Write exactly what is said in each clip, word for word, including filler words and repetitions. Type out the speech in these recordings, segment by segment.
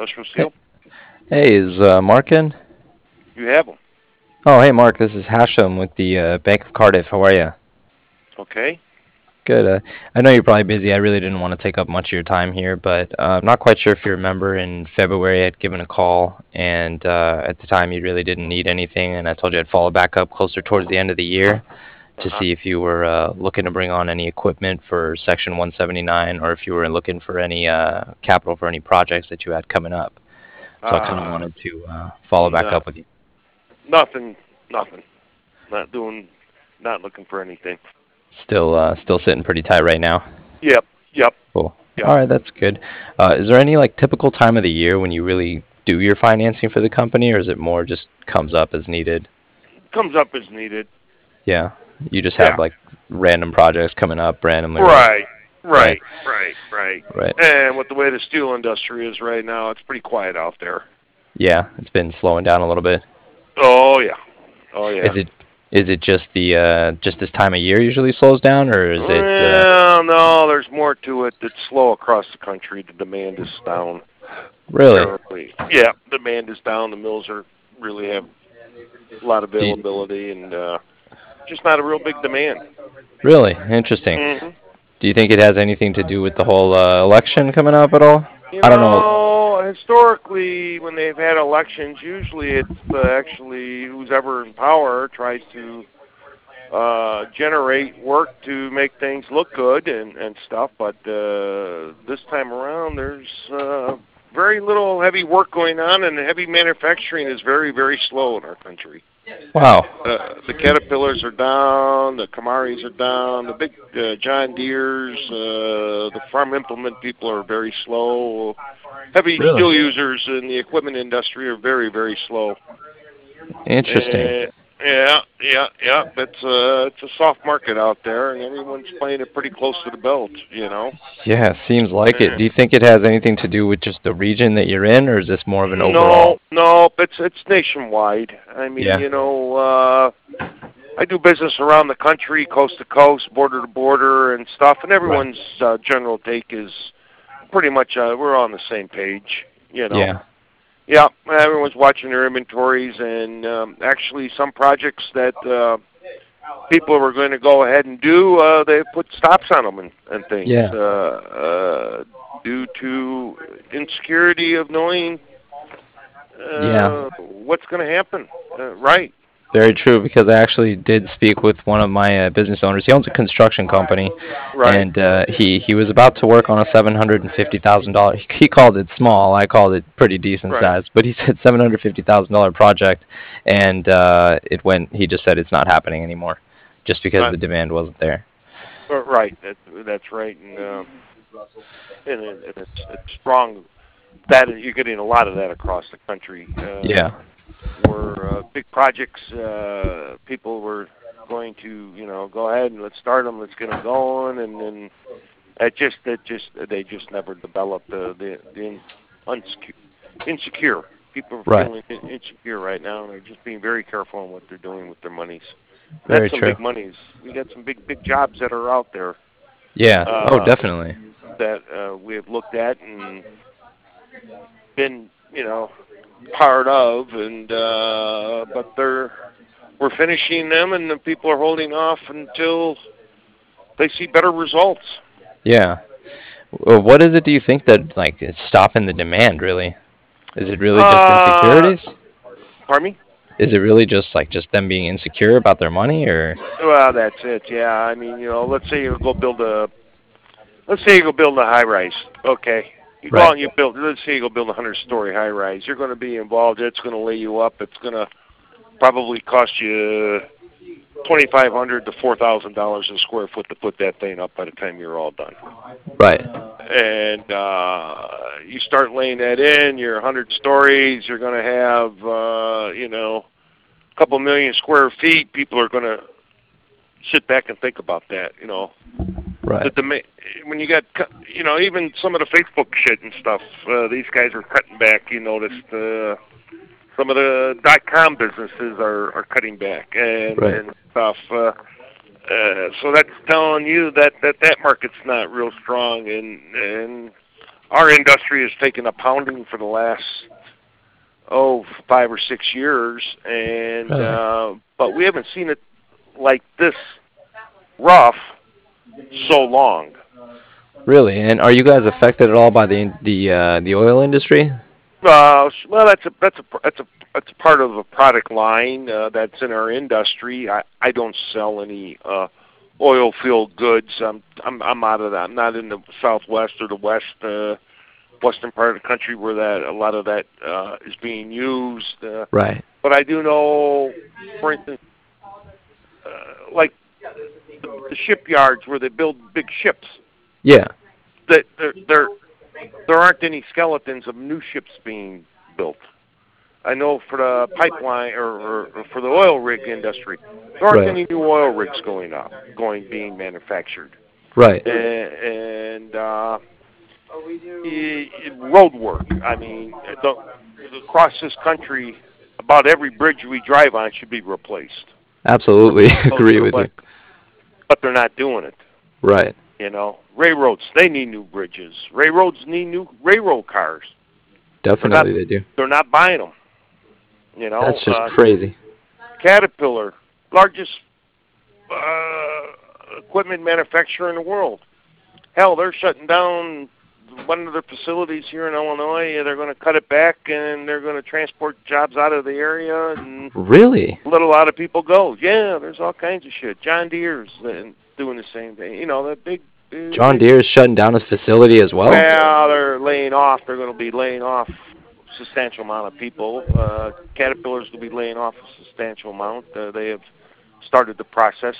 Industrial Hey, Steel. hey, is uh, Mark in? You have them. Oh, hey, Mark, this is Hashem with the uh, Bank of Cardiff. How are you? Okay. Good. Uh, I know you're probably busy. I really didn't want to take up much of your time here, but uh, I'm not quite sure if you remember in February I'd given a call, and uh, at the time you really didn't need anything, and I told you I'd follow back up closer towards the end of the year to Uh-huh. see if you were uh, looking to bring on any equipment for Section one seventy-nine or if you were looking for any uh, capital for any projects that you had coming up. So I kind of Uh, wanted to uh, follow back no, up with you. nothing. Nothing. Not doing. Not looking for anything. Still, uh, still sitting pretty tight right now. Yep. Yep. Cool. Yep. All right, that's good. Uh, is there any like typical time of the year when you really do your financing for the company, or is it more just comes up as needed? Comes up as needed. Yeah, you just have Yeah. like random projects coming up randomly, right? Right. Right, Right. Right. Right. right. And with the way the steel industry is right now, it's pretty quiet out there. Yeah, it's been slowing down a little bit. Oh yeah. Oh yeah. Is it is it just the uh, just this time of year usually slows down, or is it uh, Well, no, there's more to it. It's slow across the country. The demand is down really? terribly. Yeah, demand is down. The mills are really have a lot of Do you, availability and uh, just not a real big demand. really interesting? hmm Do you think it has anything to do with the whole uh, election coming up at all? You I don't know. know, historically, when they've had elections, usually it's uh, actually who's ever in power tries to uh, generate work to make things look good and, and stuff. But uh, this time around, there's uh, very little heavy work going on, and heavy manufacturing is very, very slow in our country. Wow. Uh, the Caterpillars are down, the Kamaris are down, the big uh, John Deere's, uh, the farm implement people are very slow. Heavy Really? steel users in the equipment industry are very, very slow. Interesting. Uh, yeah, yeah, yeah. It's a it's a soft market out there, and everyone's playing it pretty close to the belt. You know. Yeah, seems like it. Uh, Do you think it has anything to do with just the region that you're in, or is this more of an no, overall? no. It's it's nationwide. I mean, Yeah, you know, uh, I do business around the country, coast to coast, border to border, and stuff. And right. everyone's uh, general take is pretty much uh, we're on the same page. You know. Yeah, Yeah, everyone's watching their inventories, and um, actually, some projects that uh, people were going to go ahead and do, uh, they put stops on them and, and things yeah, uh, uh, due to insecurity of knowing yeah. uh, what's going to happen. Uh, right, Very true, because I actually did speak with one of my uh, business owners. He owns a construction company, right, and uh, he he was about to work on a seven hundred and fifty thousand dollar. He called it small. I called it pretty decent right. size, but he said seven hundred fifty thousand dollar project, and uh, it went. He just said it's not happening anymore, just because Uh, the demand wasn't there. uh, right, that, that's right, and, uh, and, it, and it's, it's strong. That you're getting a lot of that across the country. Uh, Yeah, were uh, big projects. Uh, people were going to, you know, go ahead and let's start them. Let's get them going, and then it just, it just, they just never developed the the, the unsecure, insecure. People are right. feeling in- insecure right now, and they're just being very careful on what they're doing with their monies. That's Very some true. big monies. We got some big, big jobs that are out there Yeah. Oh, uh, definitely. that uh, we have looked at and been, you know, part of, and uh, but they're we're finishing them, and the people are holding off until they see better results. Yeah. Well, what is it do you think that like is stopping the demand really? Is it really just Uh, insecurities? pardon me? Is it really just like just them being insecure about their money or Well, that's it. Yeah, I mean, you know, let's say you go build a, let's say you go build a high rise. Okay, you go out right. and you build. Let's say you go build a hundred story high rise. You're going to be involved. It's going to lay you up. It's going to probably cost you twenty five hundred to four thousand dollars a square foot to put that thing up by the time you're all done. Right. And uh, you start laying that in, you're one hundred stories, you're going to have, uh, you know, a couple million square feet. People are going to sit back and think about that, you know. The Right. dema- when you got, cu- you know, even some of the Facebook shit and stuff, uh, these guys are cutting back. You noticed uh, some of the dot-com businesses are, are cutting back and, Right. and stuff. Uh, uh, so that's telling you that, that that market's not real strong, and and our industry has taken a pounding for the last oh five or six years, and Really? uh, but we haven't seen it like this rough so long. Really? And are you guys affected at all by the the uh, the oil industry? Uh, well, that's a that's a that's a that's a part of a product line uh, that's in our industry. I I don't sell any uh, oil field goods. I'm I'm I'm out of that. I'm not in the Southwest or the West uh, western part of the country where that a lot of that uh, is being used. Uh, Right. but I do know, for instance, uh, like the, the shipyards where they build big ships. Yeah. That there there there aren't any skeletons of new ships being built. I know for the pipeline or, or, or for the oil rig industry, there aren't Right. any new oil rigs going up, going being manufactured. Right. And, and uh, i- road work. I mean, the, across this country, about every bridge we drive on should be replaced. Absolutely agree with you. But, but they're not doing it. Right. You know, railroads, they need new bridges. Railroads need new railroad cars. Definitely not, they do. They're not buying them. You know, That's just uh, crazy. Caterpillar, largest uh, equipment manufacturer in the world. Hell, they're shutting down one of their facilities here in Illinois. They're going to cut it back, and they're going to transport jobs out of the area and Really? let a lot of people go. Yeah, there's all kinds of shit. John Deere's doing the same thing. You know, that big... big John Deere is shutting down his facility as well? Well, they're laying off. They're going to be laying off a substantial amount of people. Uh, Caterpillar's going to be laying off a substantial amount. Uh, they have started the process.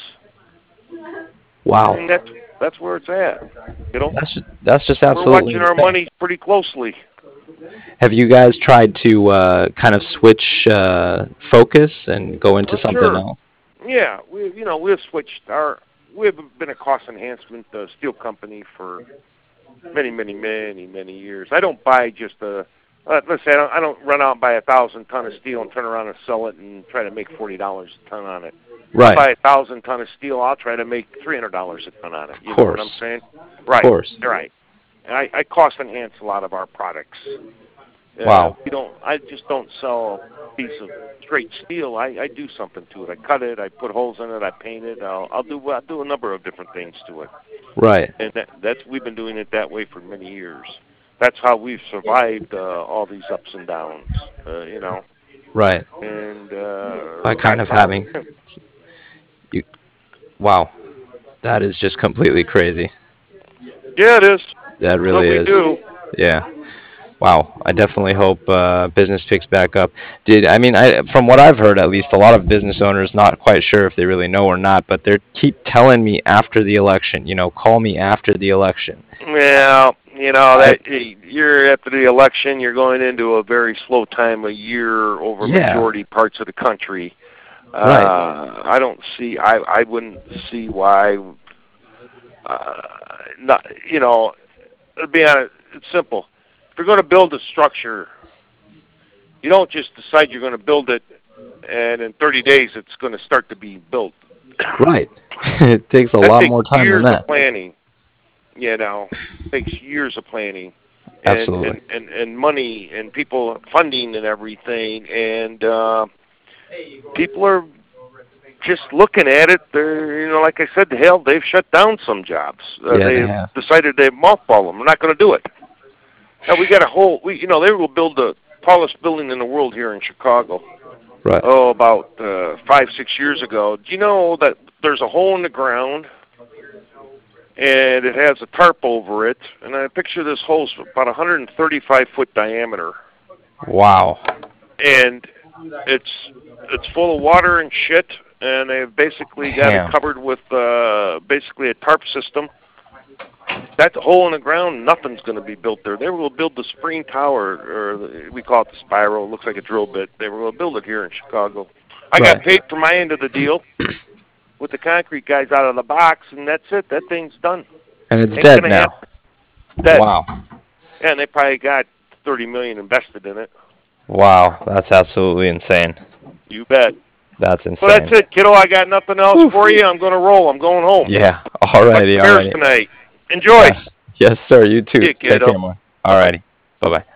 Wow. And that's that's where it's at. You know, that's just, that's just we're absolutely watching our insane. money pretty closely. Have you guys tried to uh, kind of switch uh, focus and go into Oh, something sure. else? Yeah, we you know we've switched our we've been a cost enhancement uh, steel company for many many many many years. I don't buy just a uh, let's say I don't, I don't run out and buy a thousand ton of steel and turn around and sell it and try to make forty dollars a ton on it. Right. If I buy a thousand ton of steel, I'll try to make three hundred dollars a ton on it. You Of know what course. I'm saying? Right. Of course. Right. And I, I cost enhance a lot of our products. Uh, Wow. You don't. I just don't sell a piece of straight steel. I, I do something to it. I cut it. I put holes in it. I paint it. I'll, I'll do. I'll do a number of different things to it. Right. And that, that's we've been doing it that way for many years. That's how we've survived uh, all these ups and downs. Uh, you know. Right. And uh, By kind of having. You. Wow. That is just completely crazy. Yeah, it is. That really what we is. do. Yeah. Wow. I definitely hope uh, business picks back up. Did I mean I from what I've heard at least a lot of business owners not quite sure if they really know or not, but they keep telling me after the election, you know, call me after the election. Well, you know that you're after the election, you're going into a very slow time of year over Yeah. majority parts of the country. Right. Uh, I don't see. I I wouldn't see why. Uh, not you know, to be honest, it's simple. If you're going to build a structure, you don't just decide you're going to build it, and in thirty days it's going to start to be built. Right. It takes a that lot takes more time years than that. Of planning. You know, it takes years of planning. And, Absolutely. And, and, and money and people funding and everything, and uh, people are just looking at it. They're, you know, like I said, hell, they've shut down some jobs. Uh, Yeah, they they've have. decided they've mothballed them. They're not going to do it. Now we got a whole. We, you know, they will build the tallest building in the world here in Chicago. Right. Oh, about uh, five, six years ago. Do you know that there's a hole in the ground? And it has a tarp over it, and I picture this hole's about one hundred thirty-five foot diameter, Wow. and it's it's full of water and shit, and they've basically got Damn. it covered with uh, basically a tarp system. That hole in the ground, nothing's going to be built there. They were going to build the spring tower, or the, we call it the spiral. It looks like a drill bit. They were going to build it here in Chicago. I Right. got paid for my end of the deal with the concrete guys out of the box, and that's it. That thing's done. And it's Ain't dead gonna now. happen. Dead. Wow. Yeah, and they probably got thirty million invested in it. Wow. That's absolutely insane. You bet. That's insane. So that's it, kiddo. I got nothing else Whew. for you. I'm going to roll. I'm going home. Yeah. Alrighty. Bears Alrighty. tonight. Enjoy. Yes. Yes, sir. You too. See you, Take kiddo. care, man. Bye-bye. Alrighty. Bye bye.